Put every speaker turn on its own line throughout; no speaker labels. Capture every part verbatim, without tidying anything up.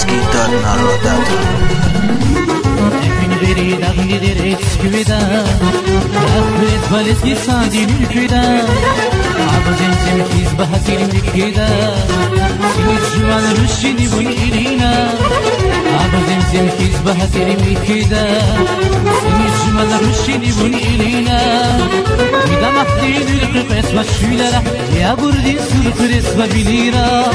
polski dot narodowy.
Biri dağni dere çıkıveda Rahmet valesli sadi mülküda Abazem zemkiz bahatir mülküda Sini juan rüşini bun ilina Abazem zemkiz bahatir mülküda Sini juan rüşini bun ilina Vida mahtin ülkü esma şüylera Ya burdin surkır esma bilira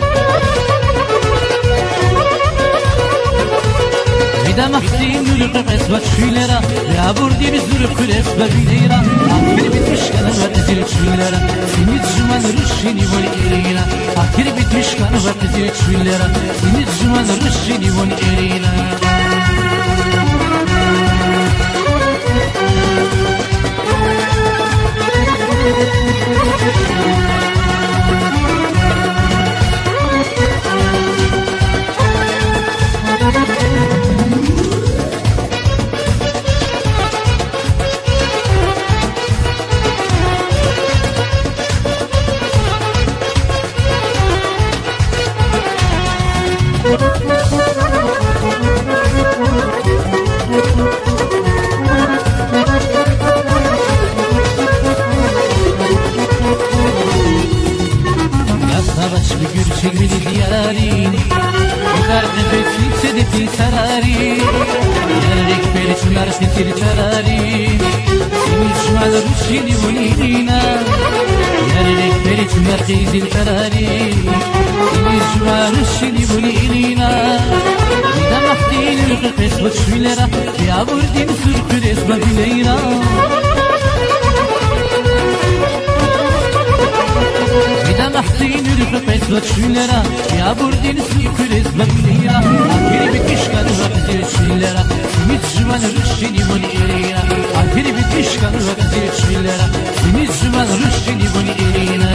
Vida mahtin ülkü esma şüylera Ya burdi bizdur kül esma bilira Ahir bitmiş kanı var ezil şüylera Sini juman rüşini bun ilina Ahir bitmiş kanı var ezil şüylera Sini juman rüşini bun ilina Çekmeli diyarın Yukarı nefesin sedefin sararın Yerlik beri çınar setir çararın Seni şuan rüşini bunilina Yerlik beri çınar keyzil çararın Seni şuan rüşini bunilina Vida mahtin ülkü esma şüylera Ya burdin sürkür esma bileyra Vida mahtin ülkü esma şüylera Ya burdin sürkür esma bileyra Ahiri bitiş kanı vakti şüylera Simit juman rüşini bun ilina Ahiri bitiş kanı vakti şüylera Simit juman rüşini bun ilina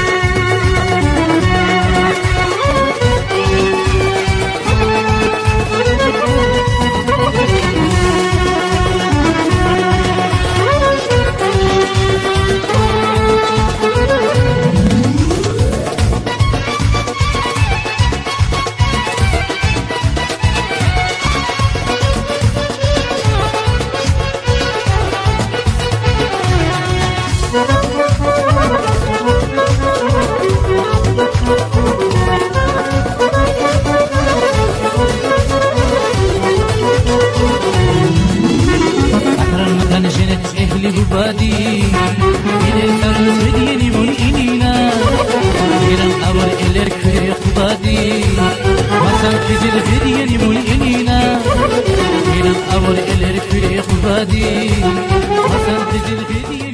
ehli bu badi Gelen sarı medyeni bun inina Gelen avar eller küre kubadi Masan kizil medyeni bun inina Gelen avar eller küre kubadi Masan kizil medyeni